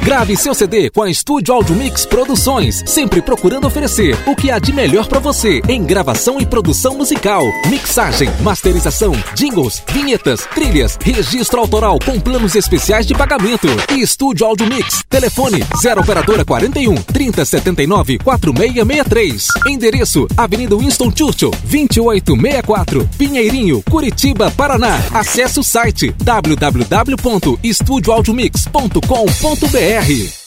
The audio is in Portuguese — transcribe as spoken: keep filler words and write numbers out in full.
Grave seu C D com a Estúdio Audio Mix Produções, sempre procurando oferecer o que há de melhor para você em gravação e produção musical, mixagem, masterização, jingles, vinhetas, trilhas, registro autoral com planos especiais de pagamento. E Estúdio Audio Mix, telefone zero operadora quarenta e um, trinta, setenta e nove, quarenta e seis sessenta e três. Endereço: Avenida Winston Churchill, vinte e oito sessenta e quatro, Pinheirinho, Curitiba, Paraná. Acesse o site w w w ponto estúdio audio mix ponto com ponto b r.